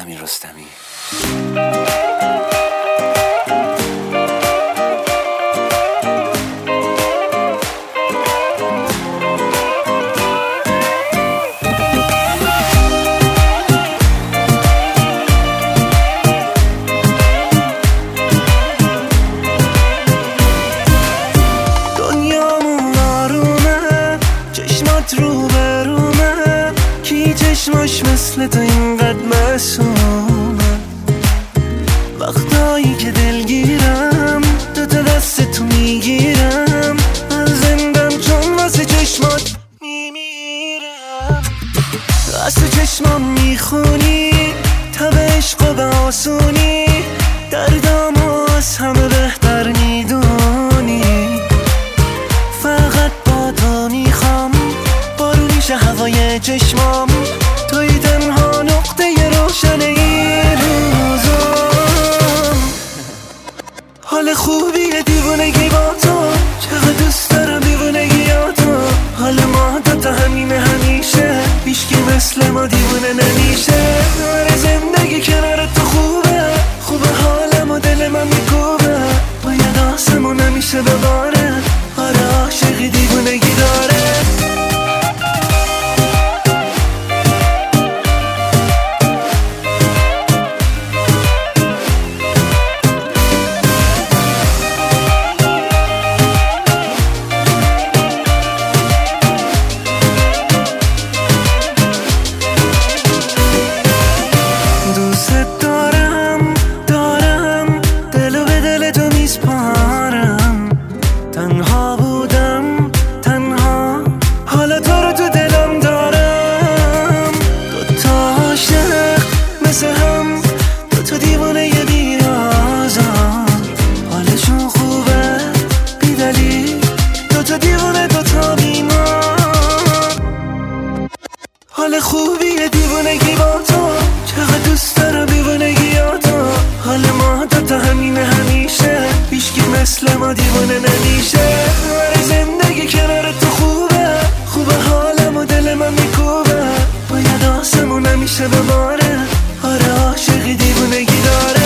امیر رستمی. چشماش مثل تو اینقدر معصومه، وقتایی که دلگیرم دوتا دست تو میگیرم، من زندم چون واسه چشمات میمیرم. از تو چشمام میخونی تب عشق و به آسونی، دردامو از همه بهتر میدونی. فقط با تو میخوام بارونی شه هوای چشمام، توی تنها نقطه روشن این روزم. حال خوبیه دیوونگی با تو، چقدر دوست دارم دیوونگی با تو. حال ما دوتا همینه همیشه، هیچکی مثل ما دیوونه نمیشه. آره زندگی کنار تو خوبه، خوبه حالم و دل من میکوبه، باید آسمون همیشه بباره. آره عاشقی دیوونگی داره. حال خوبیه دیوونگی با تو، چقدر دوست دارم دیوونگی با تو. حال ما دوتا همینه همیشه، هیچکی مثل ما دیوونه نمیشه. آره زندگی کنار تو خوبه، خوبه حالم و دل من میکوبه، باید آسمون همیشه بباره. آره عاشقی دیوونگی داره.